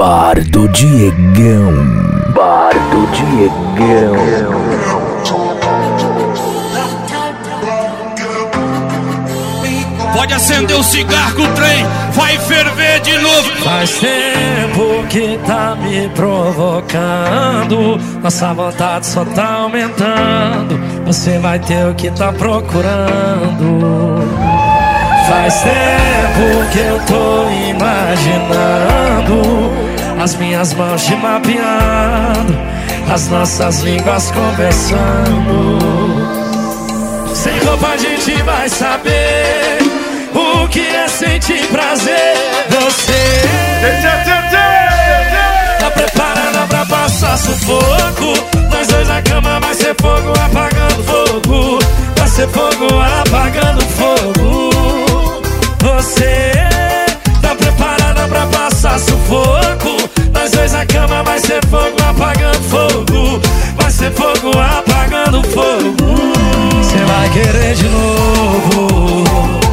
Bar do Diegão. Bar do Diegão. Pode acender o cigarro, o trem vai ferver de novo. Faz tempo que tá me provocando, nossa vontade só tá aumentando. Você vai ter o que tá procurando. Faz tempo que eu tô imaginando as minhas mãos te mapeando, as nossas línguas conversando. Sem roupa a gente vai saber o que é sentir prazer. Você tá preparada pra passar sufoco? Nós dois na cama vai ser fogo apagando fogo. Vai ser fogo apagando fogo. Você tá preparada pra passar sufoco? Nós dois na cama vai ser fogo apagando fogo. Vai ser fogo apagando fogo. Você vai querer de novo.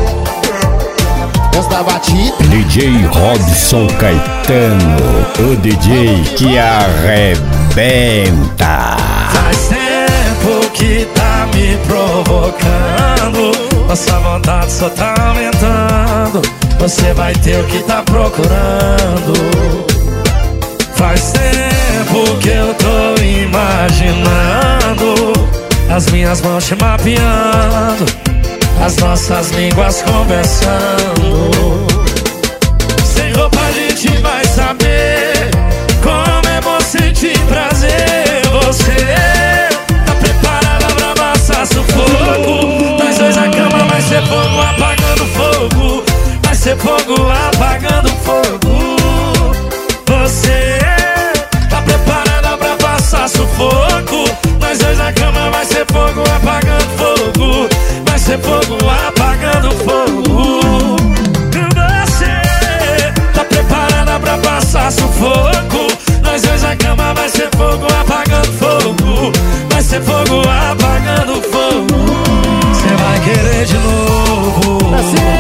Gosta batida? DJ Robson Caetano, o DJ que arrebenta. Faz tempo que tá me provocando, nossa vontade só tá aumentando. Você vai ter o que tá procurando. Faz tempo que eu tô imaginando as minhas mãos te mapeando, as nossas línguas conversando. Sem roupa a gente vai saber como é bom sentir prazer. Você tá preparada pra passar sufoco? Nós dois na cama vai ser fogo apagando fogo. Vai ser fogo apagando fogo. Você tá preparada pra passar sufoco? Nós dois na cama vai ser fogo apagando fogo. Vai ser fogo apagando fogo. Você tá preparada pra passar sufoco? Nós dois na cama vai ser fogo apagando fogo. Vai ser fogo apagando fogo. Você vai querer de novo.